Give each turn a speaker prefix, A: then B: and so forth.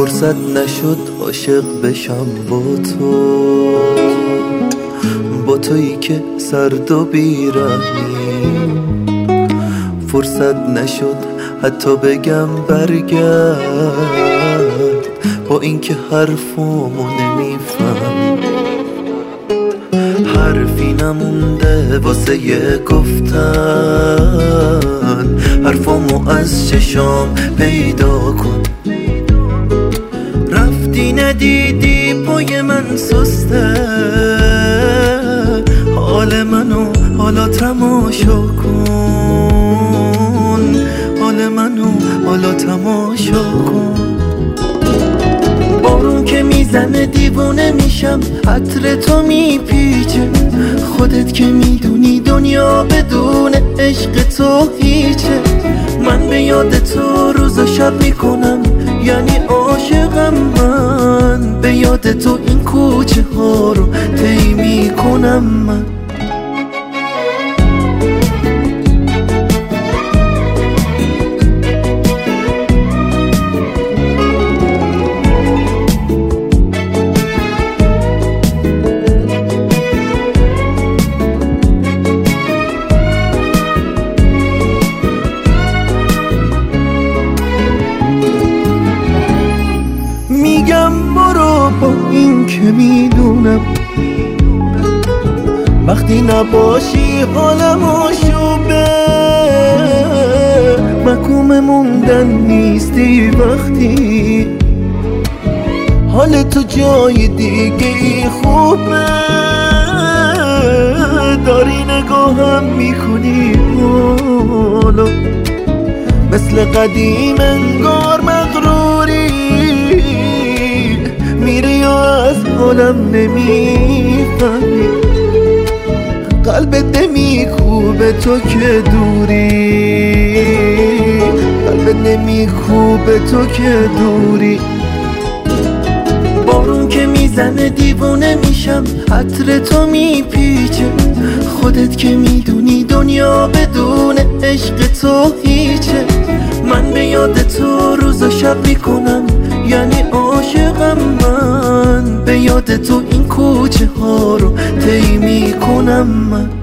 A: فرصت نشد عاشق بشم با تویی که سرد و بیرحمی. فرصت نشد حتی بگم برگرد، با اینکه حرفامو نمیفهمی. حرفی نمونده واسه گفتن، حرفامو از چشام پیدا کن. رفتی ندیدی پای من سسته، حال منو حالا تماشا کن. حال منو حالا تماشا کن. بارون که میزنه دیوونه میشم، عطر تو میپیچه. خودت که میدونی دنیا بدون عشق تو هیچه. من به یاد تو روز و شب میکنم، یعنی عاشقم. من به یاد تو این کوچه ها رو طی میکنم. من میگم برو با این که میدونم وقتی نباشی حالم آشوبه. محکوم موندن نیستی وقتی حال تو جای دیگه ای خوبه. داری نگاهم میکنی حالا مثل قدیم انگار مغروری. میری یا از حالم نمیفهمی، قلبت نمیکوبه تو که دوری. قلبت نمیکوبه تو که دوری. بارون که میزنه دیوونه میشم، عطر تو میپیچه. خودت که میدونی دنیا بدون عشق تو هیچه. من به یاد تو روز و شب میکنم، یعنی عاشقم. من به یاد تو این کوچه ها رو طی میکنم. من